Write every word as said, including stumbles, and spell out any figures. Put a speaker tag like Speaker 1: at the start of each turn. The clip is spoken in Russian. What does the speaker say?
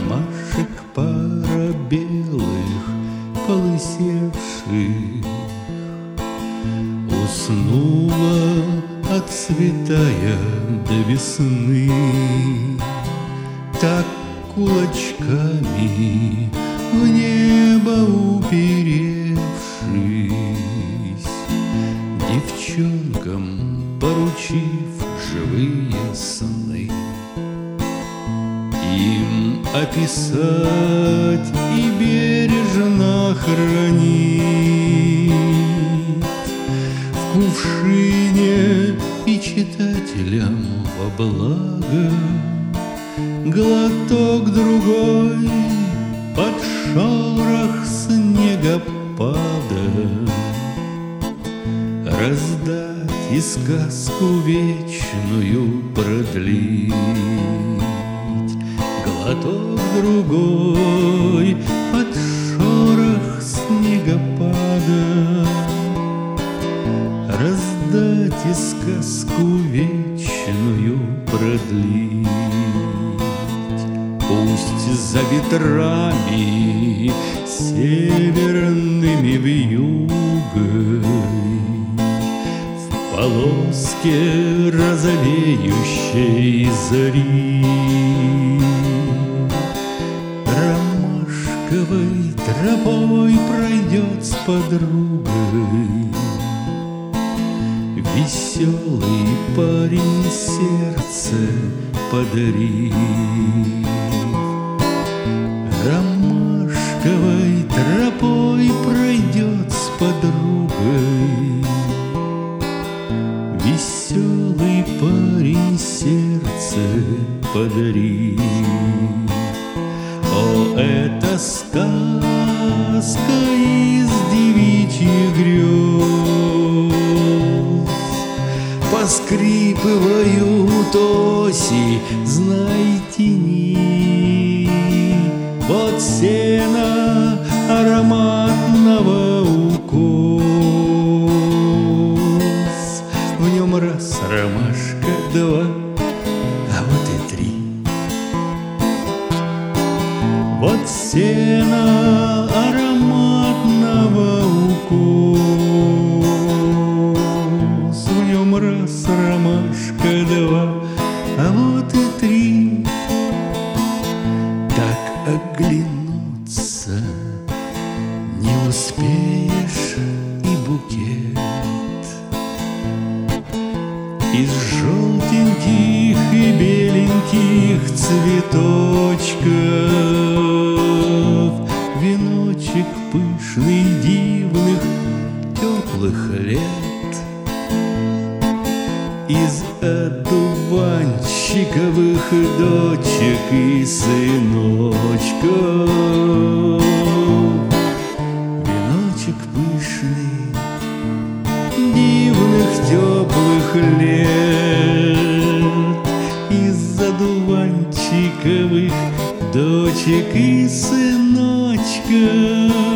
Speaker 1: ромашек пара белых, полысевших, уснула, отцветая до весны. Так кулачками в небо уперевшись, девчонкам поручив живые сны, им описать и бережно хранить в кувшине и читателям во благо глоток другой под шорох снегопада, раздать и сказку вечную продлить. Глоток другой под шорох снегопада, раздать и сказку вечную продлить. Пусть за ветрами северными вьюгой в полоске розовеющей зари ромашковой тропой пройдет с подругой веселый парень сердце подарив. Ромашковой тропой пройдет с подругой веселый парень сердце подарив. О, это сказка из девичьих грез, поскрипывают оси, знай, тени, вот сена ароматного укос. В нем раз ромашка, два, а вот и три. Вот сена ароматного укос. В нем раз ромашка, два, а вот и три. Так оглянуться не успеешь, и букет из желтеньких и беленьких цветочков, веночек пышный дивных теплых лет, из одуванчиковых дочек и сыночков, веночек пышный дивных теплых лет, из одуванчиковых дочек и сыночков.